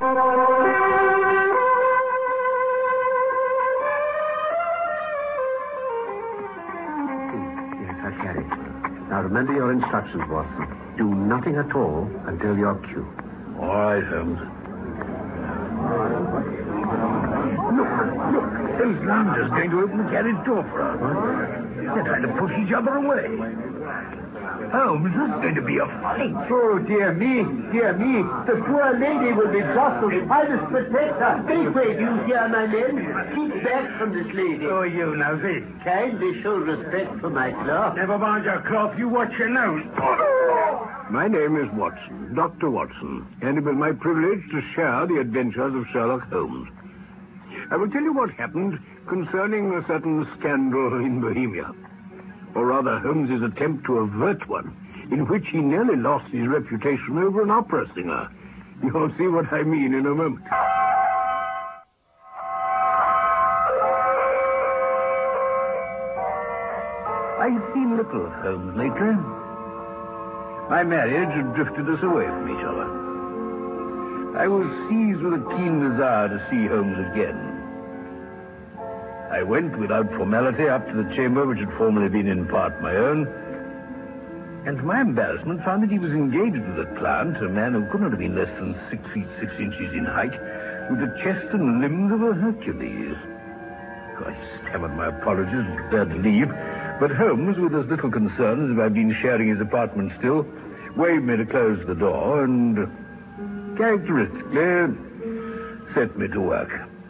Yes, I get it. Now remember your instructions, Watson. Do nothing at all until your cue. All right, Holmes. Look. Those landers going to open the carriage door for us. They're trying to push each other away. Holmes, this is going to be a fight. Oh, dear me. The poor lady will be jostled. I must protect her. Make way, do you hear, my men? Keep back from this lady. Who are you now, this? Kindly show respect for my cloth. Never mind your cloth. You watch your nose. My name is Watson, Dr. Watson, and it was my privilege to share the adventures of Sherlock Holmes. I will tell you what happened concerning a certain scandal in Bohemia. Or rather, Holmes's attempt to avert one, in which he nearly lost his reputation over an opera singer. You'll see what I mean in a moment. I've seen little of Holmes lately. My marriage had drifted us away from each other. I was seized with a keen desire to see Holmes again. I went without formality up to the chamber which had formerly been in part my own, and to my embarrassment found that he was engaged with a client, a man who could not have been less than 6 feet 6 inches in height, with the chest and limbs of a Hercules. I stammered my apologies and prepared to leave, but Holmes, with as little concern as if I'd been sharing his apartment still, waved me to close the door and characteristically set me to work.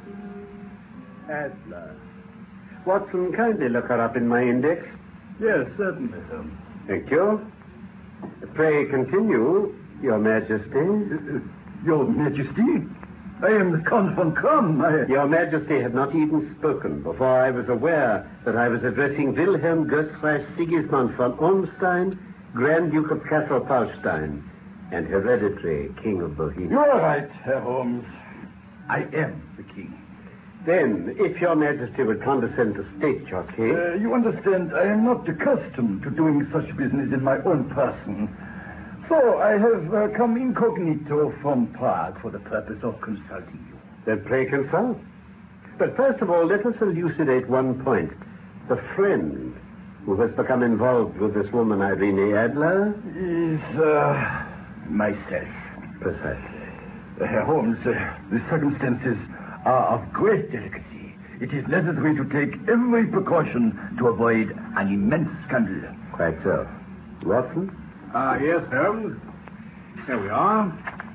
Adler. Watson, kindly look her up in my index. Yes, certainly, sir. Thank you. Pray continue, Your Majesty. Your Majesty? I am the Count von Kram. Your Majesty had not even spoken before I was aware that I was addressing Wilhelm Götzreich Sigismund von Ormstein, Grand Duke of Cassel-Palstein, and hereditary King of Bohemia. You are right, Herr Holmes. I am the king. Then, if Your Majesty would condescend to state your case... You understand, I am not accustomed to doing such business in my own person. So I have come incognito from Prague for the purpose of consulting you. Then pray consult. But first of all, let us elucidate one point. The friend who has become involved with this woman, Irene Adler... is, myself. Precisely. Herr Holmes, the circumstances are of great delicacy. It is necessary to take every precaution to avoid an immense scandal. Quite so. Watson? Yes, Holmes. Here we are.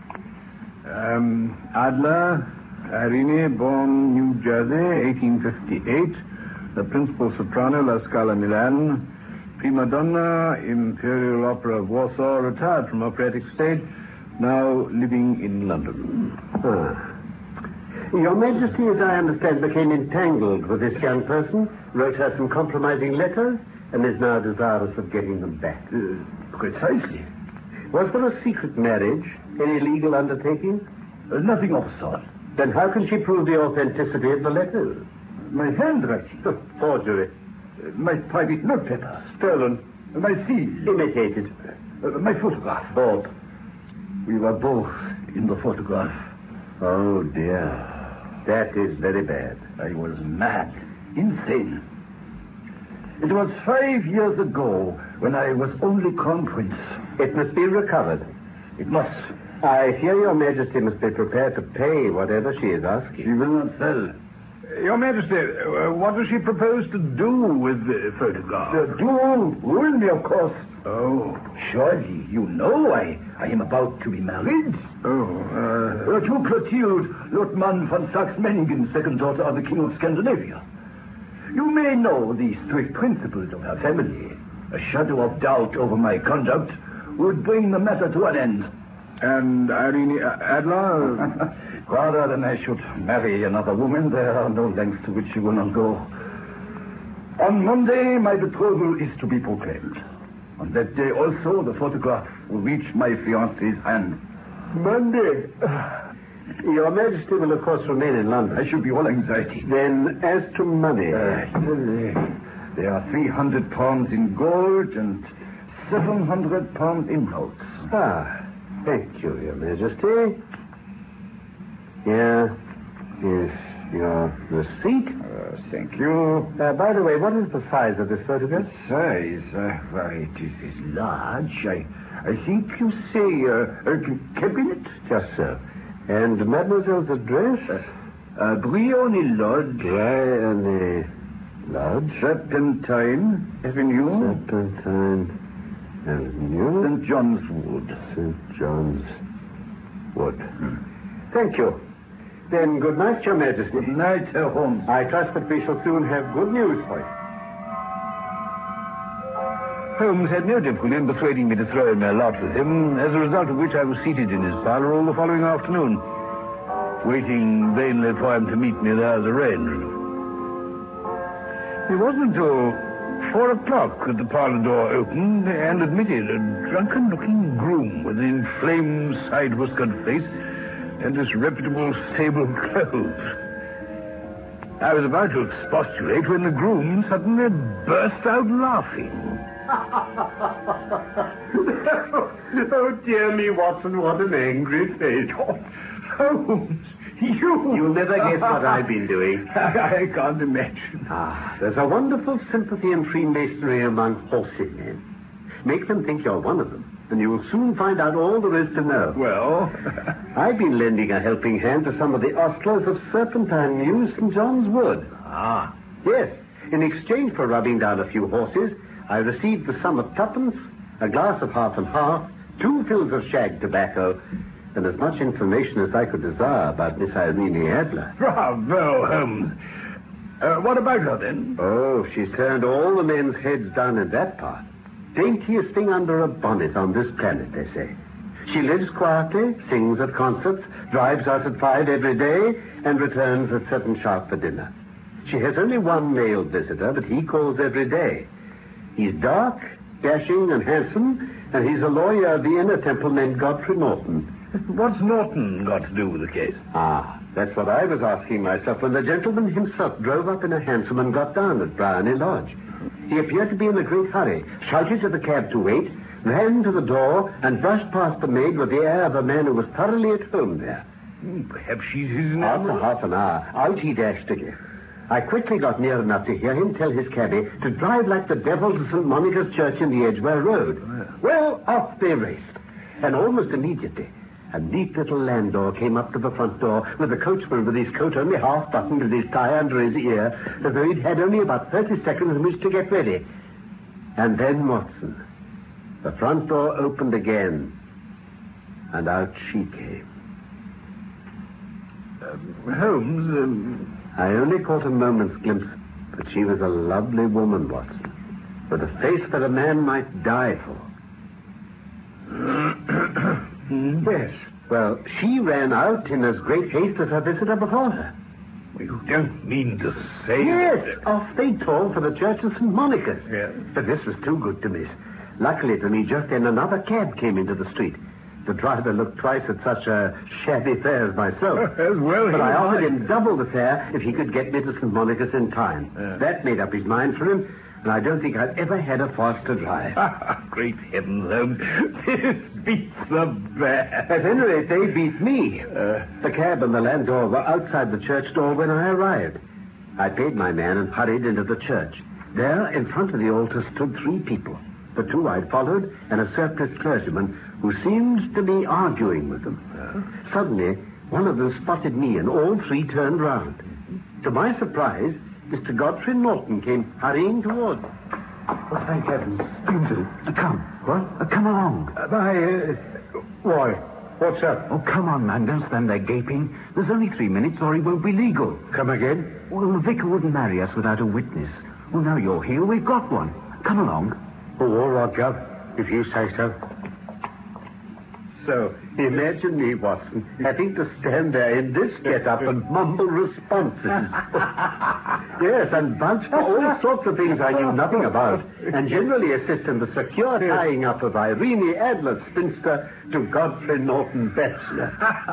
Adler, Irene, born New Jersey, 1858. The principal soprano, La Scala, Milan. Prima donna, Imperial Opera of Warsaw, retired from operatic stage, now living in London. Your Majesty, as I understand, became entangled with this young person, wrote her some compromising letters, and is now desirous of getting them back. Precisely. Was there a secret marriage? Any legal undertaking? Nothing of the sort. Then how can she prove the authenticity of the letters? My handwriting. Forgery. My private notepaper. Stolen. My seal. Imitated. My photograph. Bought. We were both in the photograph. Oh, dear. That is very bad. I was mad. Insane. It was 5 years ago when I was only crown prince. It must be recovered. It must. I fear Your Majesty must be prepared to pay whatever she is asking. She will not sell. Your Majesty, what does she propose to do with the photograph? Ruin me, of course. Oh, surely you know I am about to be married. To Clotilde Lothman von Saxe-Meiningen, second daughter of the King of Scandinavia. You may know the strict principles of her family. A shadow of doubt over my conduct would bring the matter to an end. And Irene Adler? Rather than I should marry another woman, there are no lengths to which she will not go. On Monday, my betrothal is to be proclaimed. On that day also, the photograph will reach my fiancé's hand. Monday? Your Majesty will, of course, remain in London. I should be all anxiety. Then, as to money... there are 300 pounds in gold and 700 pounds in notes. Thank you, Your Majesty. Here is your receipt. Thank you. By the way, what is the size of this photograph? Size? Why, it is large. I think you say a cabinet? Just so. And mademoiselle's address? Briony Lodge. Briony Lodge? Serpentine Avenue. Serpentine Avenue. St. John's Wood. St. John's Wood. Thank you. Then good night, Your Majesty. Good night, Holmes. I trust that we shall soon have good news for you. Holmes had no difficulty in persuading me to throw in my lot with him, as a result of which I was seated in his parlour all the following afternoon, waiting vainly for him to meet me there as arranged. It wasn't until 4 o'clock that the parlour door opened and admitted a drunken-looking groom with an inflamed side-whiskered face and disreputable sable clothes. I was about to expostulate when the groom suddenly burst out laughing. Oh, dear me, Watson, what an angry face. Holmes, You'll never guess what I've been doing. I can't imagine. There's a wonderful sympathy and Freemasonry among horsey men. Make them think you're one of them, and you will soon find out all there is to know. Well? I've been lending a helping hand to some of the ostlers of Serpentine Mews, St. John's Wood. Yes. In exchange for rubbing down a few horses, I received the sum of twopence, a glass of half and half, 2 fills of shag tobacco, and as much information as I could desire about Miss Irene Adler. Bravo, Holmes. What about her, then? Oh, she's turned all the men's heads down in that part. Daintiest thing under a bonnet on this planet, they say. She lives quietly, sings at concerts, drives out at 5 every day, and returns at 7 sharp for dinner. She has only one male visitor, but he calls every day. He's dark, dashing, and handsome, and he's a lawyer of the Inner Temple named Godfrey Norton. What's Norton got to do with the case? That's what I was asking myself when the gentleman himself drove up in a hansom and got down at Briony Lodge. He appeared to be in a great hurry, shouted to the cab to wait, ran to the door, and brushed past the maid with the air of a man who was thoroughly at home there. Perhaps she's his name. After half an hour, out he dashed again. I quickly got near enough to hear him tell his cabby to drive like the devil to St. Monica's Church in the Edgware Road. Well, off they raced. And almost immediately, a neat little landau came up to the front door with the coachman with his coat only half buttoned and his tie under his ear, as though he'd had only about 30 seconds in which to get ready. And then, Watson, the front door opened again, and out she came. Holmes, I only caught a moment's glimpse, but she was a lovely woman, Watson, with a face that a man might die for. Yes. Well, she ran out in as great haste as her visitor before her. You don't mean to say... Yes, off they tore for the church of St. Monica's. Yes. But this was too good to miss. Luckily for me, just then another cab came into the street. The driver looked twice at such a shabby fare as myself. As well, but I offered him double the fare if he could get me to St. Monica's in time. That made up his mind for him, and I don't think I've ever had a faster drive. Great heavens, Holmes. This beats the best. At any rate, they beat me. The cab and the landau were outside the church door when I arrived. I paid my man and hurried into the church. There, in front of the altar, stood 3 people. The 2 I'd followed, and a surpliced clergyman who seemed to be arguing with them. Suddenly, one of them spotted me, and all 3 turned round. To my surprise, Mr. Godfrey Norton came hurrying towards me. Oh, thank heavens. You two, come. What? Come along. Why? What's up? Oh, come on, man. Don't stand there gaping. There's only 3 minutes or he won't be legal. Come again? Well, the vicar wouldn't marry us without a witness. Well, now you're here. We've got one. Come along. Oh, all right, Gov, if you say so. So, imagine me, Watson, having to stand there in this get-up and mumble responses. Yes, and vouch for all sorts of things I knew nothing about, and generally assist in the secure tying up of Irene Adler, spinster, to Godfrey Norton, bachelor.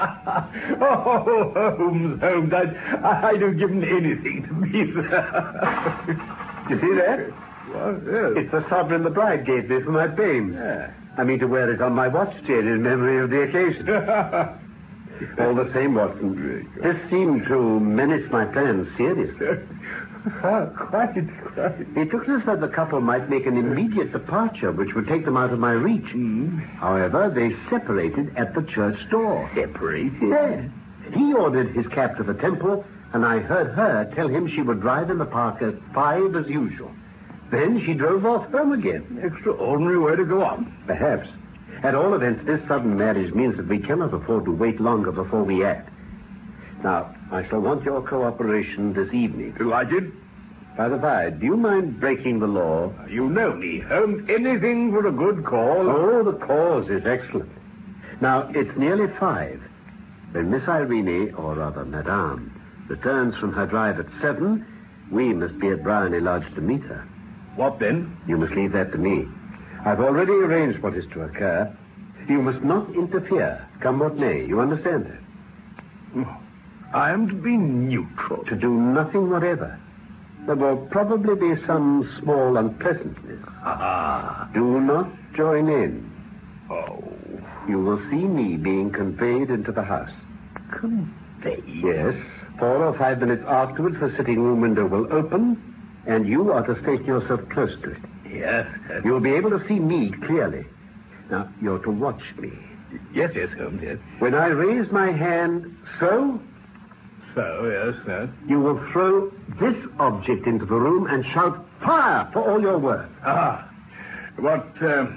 Oh, Holmes, I'd have given anything to be there. You see that? Well, yes. It's the sovereign the bride gave me for my pains. Yeah. I mean to wear it on my watch chain in memory of the occasion. All the same, Watson, this seemed to menace my plans seriously. Quite. It looks as though the couple might make an immediate departure, which would take them out of my reach. However, they separated at the church door. Separated? Yes. He ordered his cab to the temple, and I heard her tell him she would drive in the park at 5 as usual. Then she drove off home again. Extraordinary way to go on. Perhaps. At all events, this sudden marriage means that we cannot afford to wait longer before we act. Now, I shall want your cooperation this evening. Delighted. By the by, do you mind breaking the law? You know me, Holmes. Anything for a good cause. Oh, the cause is excellent. Now, it's nearly 5. When Miss Irene, or rather Madame, returns from her drive at 7, we must be at Briony Lodge to meet her. What then? You must leave that to me. I've already arranged what is to occur. You must not interfere, come what may. You understand that? I am to be neutral. To do nothing whatever. There will probably be some small unpleasantness. Do not join in. Oh. You will see me being conveyed into the house. Conveyed? Yes. 4 or 5 minutes afterwards, the sitting room window will open, and you are to station yourself close to it. Yes. You'll be able to see me clearly. Now, you're to watch me. Yes, Holmes, yes. When I raise my hand, so, Yes. you will throw this object into the room and shout, "Fire!" for all you're worth. What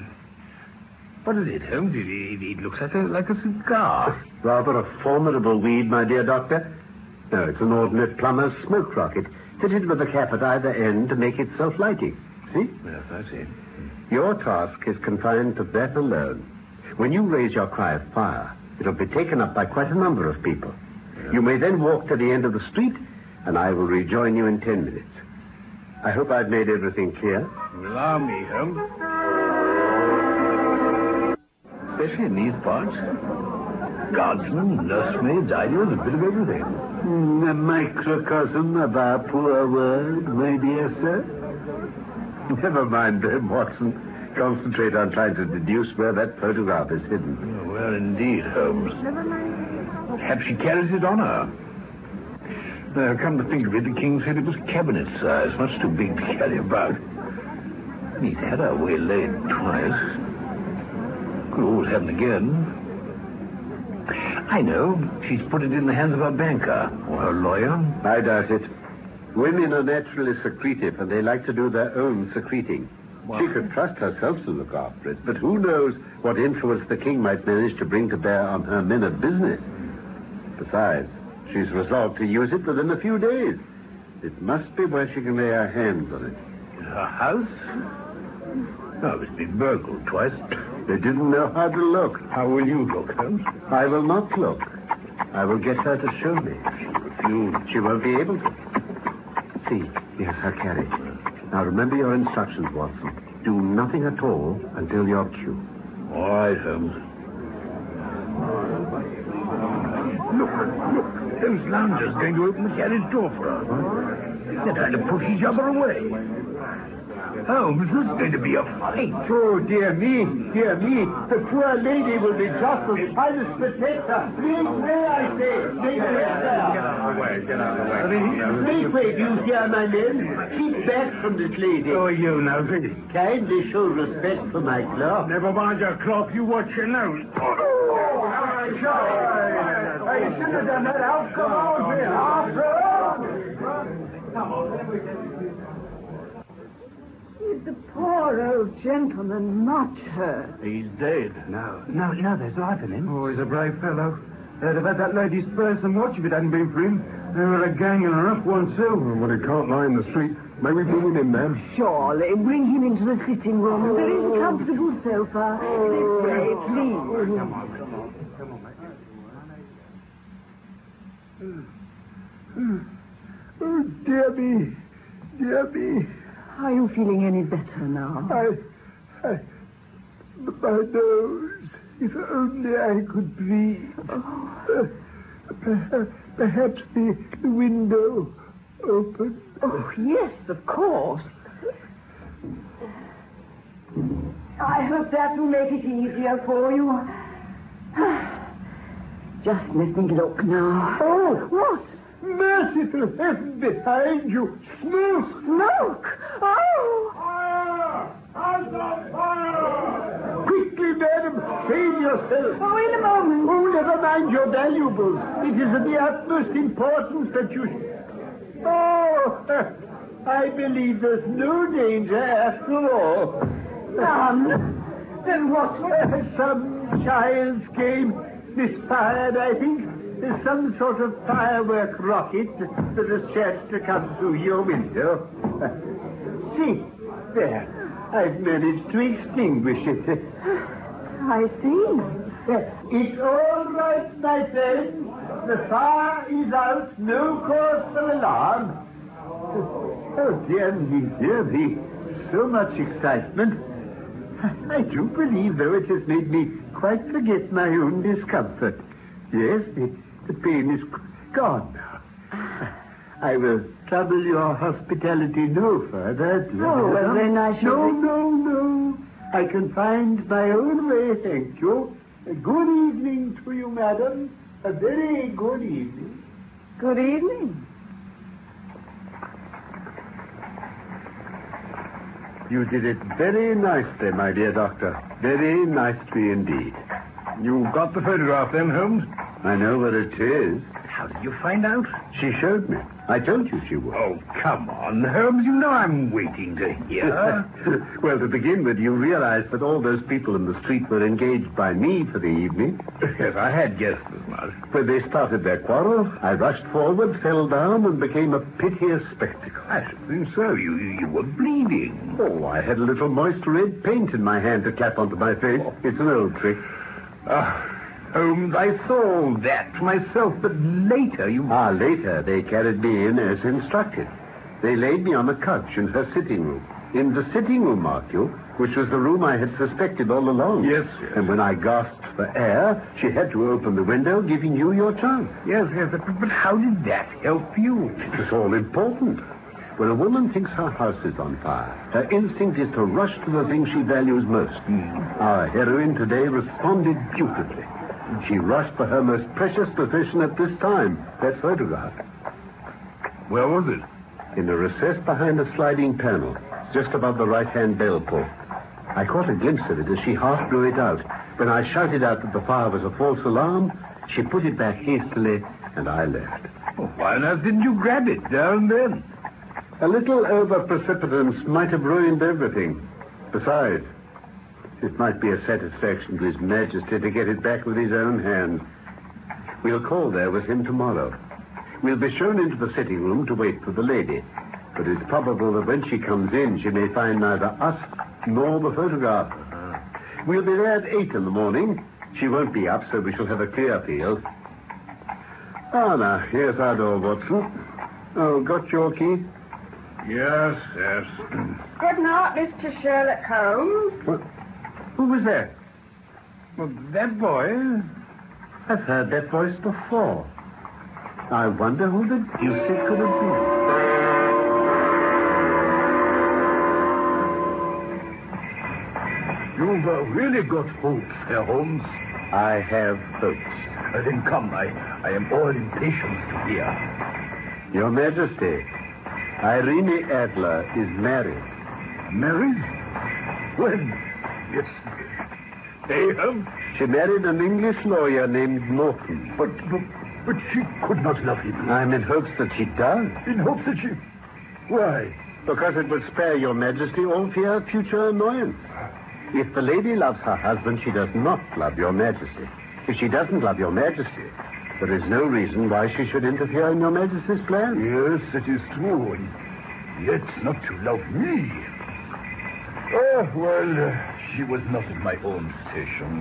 is it, Holmes? It looks like a cigar. Rather a formidable weed, my dear doctor. No, it's an ordinary plumber's smoke rocket, fitted with a cap at either end to make it self-lighting. See? Yes, I see. Your task is confined to that alone. When you raise your cry of fire, it'll be taken up by quite a number of people. Yeah. You may then walk to the end of the street, and I will rejoin you in 10 minutes. I hope I've made everything clear. Allow me, Holmes. Especially in these parts. Guardsmen, nursemaids, idlers, a bit of everything. A microcosm of our poor world, my dear sir. Never mind them, Watson. Concentrate on trying to deduce where that photograph is hidden. Oh, well, indeed, Holmes. Perhaps she carries it on her. Come to think of it, the king said it was cabinet size, much too big to carry about. He's had her waylaid twice. Could always happen again. I know. She's put it in the hands of her banker or her lawyer. I doubt it. Women are naturally secretive, and they like to do their own secreting. Well, she could trust herself to look after it, but who knows what influence the king might manage to bring to bear on her men of business. Besides, she's resolved to use it within a few days. It must be where she can lay her hands on it. In her house? Oh, it's been burgled twice. They didn't know how to look. How will you look, Holmes? I will not look. I will get her to show me. She won't be able to. See, here's her carriage. Now remember your instructions, Watson. Do nothing at all until your cue. All right, Holmes. Look. Those loungers going to open the carriage door for her. They're trying to push each other away. Holmes, this is going to be a fight. Oh, dear me. The poor lady will be jostled. I must protect her. Make way, I say. Make way, sir. Get out of the way. Make way, do you hear, my men? Keep back from this lady. Who are you, Nosey? Kindly show respect for my cloth. Never mind your cloth. You watch your nose. Hey, you shouldn't have done that. Out, come on, Is the poor old gentleman much hurt? He's dead. No, there's life in him. Oh, he's a brave fellow. They'd have had that lady's purse and watch if it hadn't been for him. They were a gang and a rough one, too. Well, he can't lie in the street. May we bring him in, ma'am? Surely. Bring him into the sitting room. There is a comfortable sofa. This way, please. Come on, mate. Oh, dear me. Are you feeling any better now? My nose. If only I could breathe. Perhaps the window open. Oh, yes, of course. I hope that will make it easier for you. Just let me look now. Oh! What? Merciful heaven behind you! Smoke! Smoke! Oh! Fire! House on fire! Quickly, madam, save yourself! Oh, in a moment. Oh, never mind your valuables. It is of the utmost importance that you... Oh, I believe there's no danger after all. Then what? Some child came misfired, I think. There's some sort of firework rocket that has chanced to come through your window. See, there. I've managed to extinguish it. I see. It's all right, my friend. The fire is out. No cause for alarm. Oh, dear me. So much excitement. I do believe, though, it has made me quite forget my own discomfort. Yes, the pain is gone now. I will trouble your hospitality no further. Oh, well, then I shall... No. I can find my own way, thank you. A good evening to you, madam. A very good evening. Good evening. You did it very nicely, my dear doctor. Very nicely indeed. You got the photograph then, Holmes? I know where it is. How did you find out? She showed me. I told you she would. Oh, come on, Holmes. You know I'm waiting to hear. Well, to begin with, you realized that all those people in the street were engaged by me for the evening. Yes, I had guessed as much. When they started their quarrel, I rushed forward, fell down, and became a piteous spectacle. I should think so. You were bleeding. Oh, I had a little moist red paint in my hand to clap onto my face. It's an old trick. Holmes, I saw all that myself, but later you... Later, they carried me in as instructed. They laid me on a couch in her sitting room. In the sitting room, mark you, which was the room I had suspected all along. Yes. And when I gasped for air, she had to open the window, giving you your chance. Yes, but how did that help you? It was all important. When a woman thinks her house is on fire, her instinct is to rush to the thing she values most. Our heroine today responded beautifully. She rushed for her most precious possession at this time, that photograph. Where was it? In a recess behind a sliding panel, just above the right-hand bell pull. I caught a glimpse of it as she half blew it out. When I shouted out that the fire was a false alarm, she put it back hastily, and I left. Oh, why on earth didn't you grab it there and then? A little over-precipitance might have ruined everything. Besides, it might be a satisfaction to His Majesty to get it back with his own hand. We'll call there with him tomorrow. We'll be shown into the sitting room to wait for the lady. But it's probable that when she comes in, she may find neither us nor the photograph. We'll be there at 8 in the morning. She won't be up, so we shall have a clear field. Now, here's our door, Watson. Oh, got your key? Yes. Good night, Mr. Sherlock Holmes. What? Who was that? Well, that boy. I've heard that voice before. I wonder who the deuce it could have been. You've really got hopes, Herr Holmes. I have hopes. Then come, I am all impatience to hear. Your Majesty, Irene Adler is married. Married? When? Yes. She married an English lawyer named Norton. But she could not love him. I'm in hopes that she does. In hopes that she... Why? Because it would spare your Majesty all fear of future annoyance. If the lady loves her husband, she does not love your Majesty. If she doesn't love your Majesty, there is no reason why she should interfere in your Majesty's plans. Yes, it is true. And yet not to love me. Oh, well, she was not in my own station.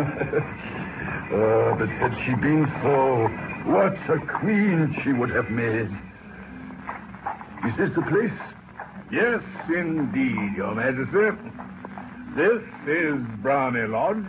But had she been so, what a queen she would have made. Is this the place? Yes, indeed, Your Majesty. This is Brownie Lodge.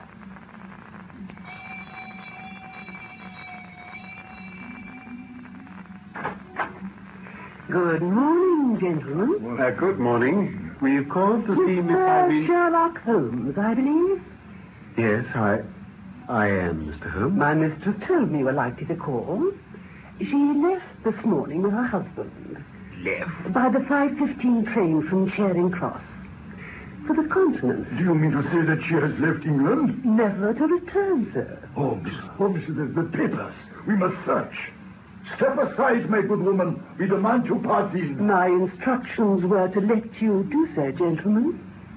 Good morning, gentlemen. Good morning. We've called to see Miss Irene... Sherlock Holmes, I believe. Yes, I am, Mr. Holmes. My mistress told me you were likely to call. She left this morning with her husband. Left? By the 5:15 train from Charing Cross. For the continent. Do you mean to say that she has left England? Never to return, sir. Holmes, the papers. We must search. Step aside, my good woman. We demand you pass in. My instructions were to let you do so, gentlemen.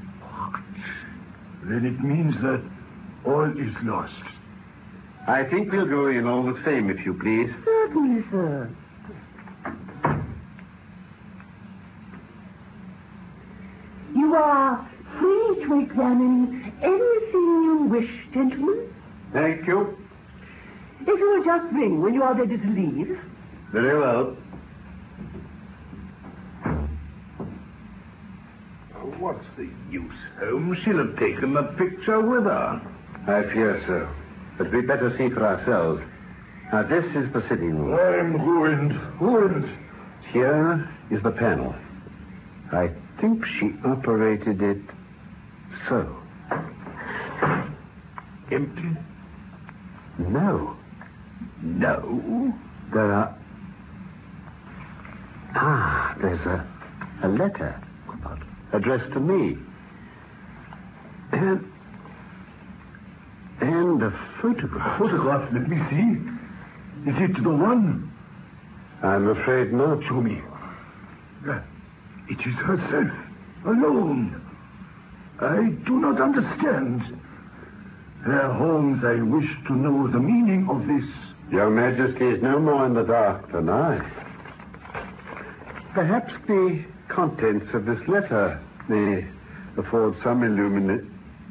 Then it means that all is lost. I think we'll go in all the same, if you please. Certainly, sir. You are free to examine anything you wish, gentlemen. Thank you. If you will just ring when you are ready to leave. Very well. What's the use, Holmes? She'll have taken the picture with her. I fear so. But we'd better see for ourselves. Now, this is the sitting room. I'm ruined. Here is the panel. I think she operated it so. Empty? No. No. There are... there's a letter addressed to me. And a photograph. Photograph, let me see. Is it the one? I'm afraid not. Show me. It is herself, alone. I do not understand. Herr Holmes, I wish to know the meaning of this. Your Majesty is no more in the dark than I. Perhaps the contents of this letter may afford some illumination.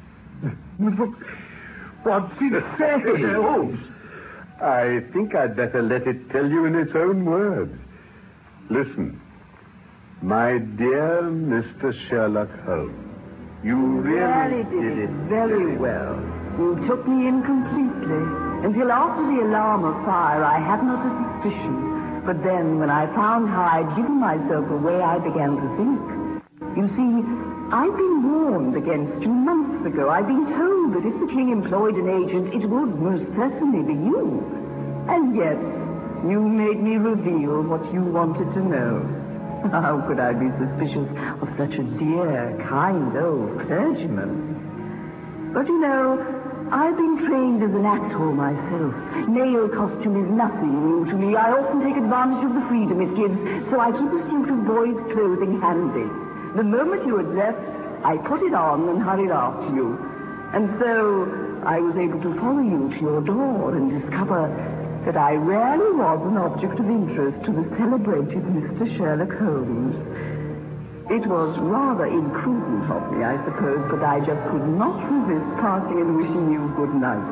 What's it say, Herr Holmes? I think I'd better let it tell you in its own words. Listen. My dear Mr. Sherlock Holmes, you really did it very well. You took me in completely. Until after the alarm of fire, I had not a suspicion. But then, when I found how I'd given myself away, I began to think. You see, I'd been warned against you months ago. I'd been told that if the king employed an agent, it would most certainly be you. And yet, you made me reveal what you wanted to know. How could I be suspicious of such a dear, kind old clergyman? But you know, I've been trained as an actor myself. Male costume is nothing new to me. I often take advantage of the freedom it gives, so I keep a suit of boy's clothing handy. The moment you had left, I put it on and hurried after you. And so I was able to follow you to your door and discover that I rarely was an object of interest to the celebrated Mr. Sherlock Holmes. It was rather imprudent of me, I suppose, but I just could not resist passing and wishing you good night.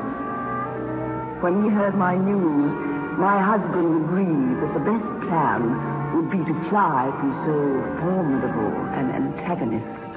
When he heard my news, my husband agreed that the best plan would be to fly from so formidable an antagonist.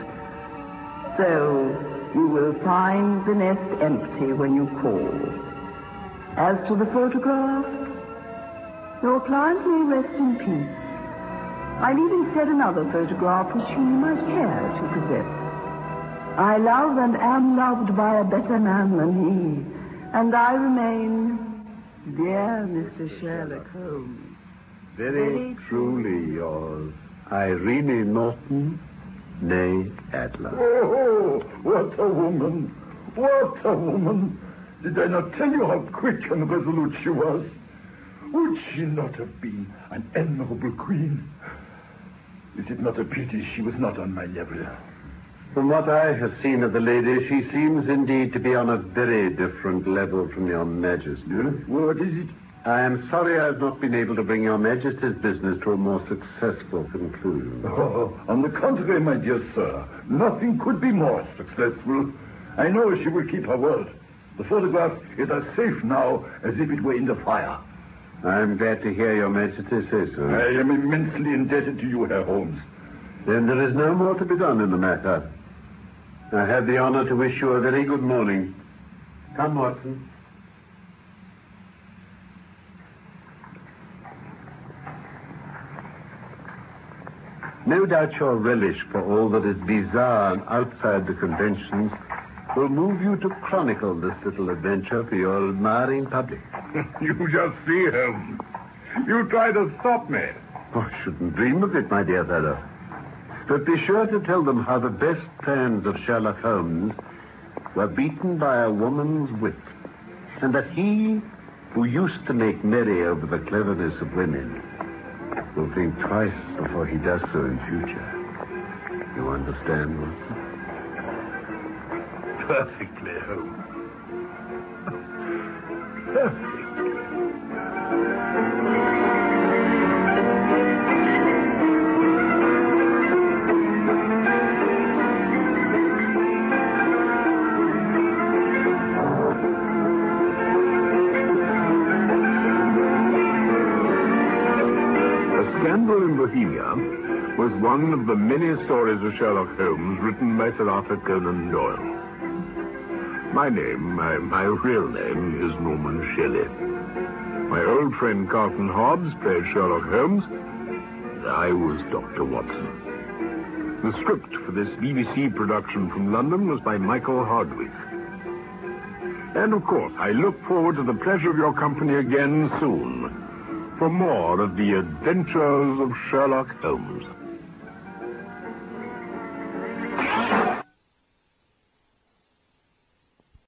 So you will find the nest empty when you call. As to the photograph, your client may rest in peace. I've even set another photograph which he might care to possess. I love and am loved by a better man than he, and I remain, dear Mr. Sherlock Holmes. Very truly yours, Irene Norton, née Adler. Oh, what a woman! What a woman! Did I not tell you how quick and resolute she was? Would she not have been an admirable queen? Is it not a pity she was not on my level? From what I have seen of the lady, she seems indeed to be on a very different level from your Majesty. What is it? I am sorry I have not been able to bring your Majesty's business to a more successful conclusion. Oh, on the contrary, my dear sir, nothing could be more successful. I know she will keep her word. The photograph is as safe now as if it were in the fire. I am glad to hear your Majesty say so. I am immensely indebted to you, Herr Holmes. Then there is no more to be done in the matter. I have the honor to wish you a very good morning. Come, Watson. No doubt your relish for all that is bizarre and outside the conventions will move you to chronicle this little adventure for your admiring public. You just see, Holmes. You try to stop me. Oh, I shouldn't dream of it, my dear fellow. But be sure to tell them how the best fans of Sherlock Holmes were beaten by a woman's wit, and that he, who used to make merry over the cleverness of women, will think twice before he does so in future. You understand, Watson? Perfectly, Holmes. Perfectly. Scandal in Bohemia was one of the many stories of Sherlock Holmes written by Sir Arthur Conan Doyle. My name, my real name, is Norman Shelley. My old friend Carlton Hobbs played Sherlock Holmes, and I was Dr. Watson. The script for this BBC production from London was by Michael Hardwick. And, of course, I look forward to the pleasure of your company again soon for more of the adventures of Sherlock Holmes.